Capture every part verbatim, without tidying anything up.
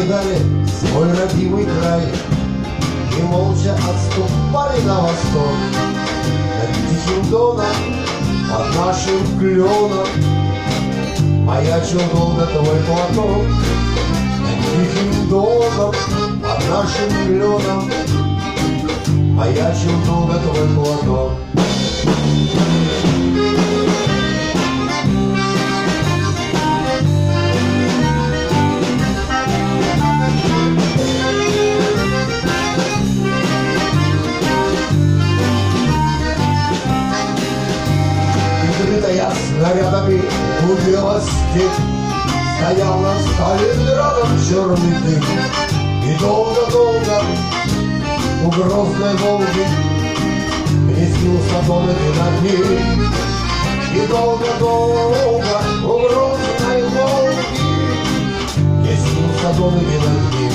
покидали свой родимый край и молча отступали на восток. Над тихим доном, под нашим кленом маячил долго твой платок. Над тихим доном, под нашим кленом маячил долго твой платок. Крытая снарядами глубела степь, стоял над Сталинградом черный дым. И долго-долго у грозной Волги мне снился дом и огни. И долго-долго у грозной Волги мне снился дом и огни.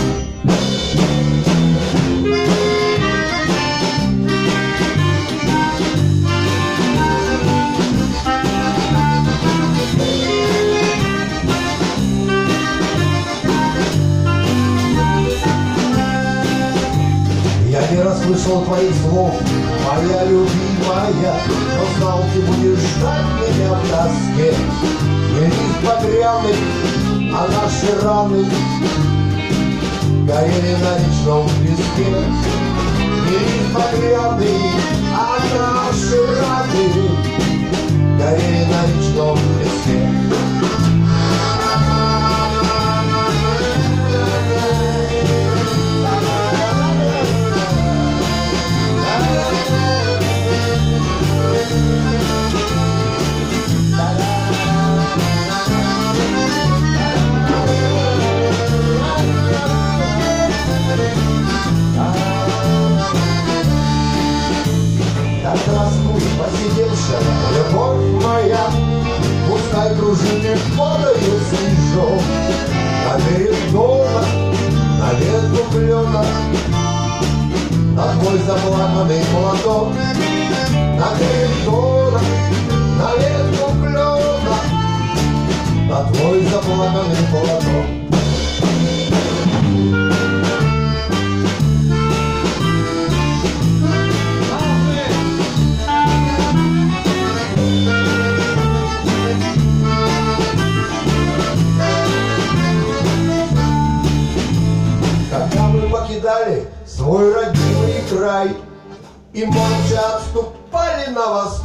Я не расслышал твоих слов, моя любимая, но знал, ты будешь ждать меня в тоске. Не лист багряный, а наши раны горели на речном песке. Не лист багряный, а наши раны горели на речном песке. Здравствуй, посидевшая любовь моя, пускай пружины падают снежок. На берег дома, на ветку клена, на твой заплаканный платок. На берег дома, на ветку клена, на твой заплаканный платок. Покидали свой родимый край и молча отступали на восток.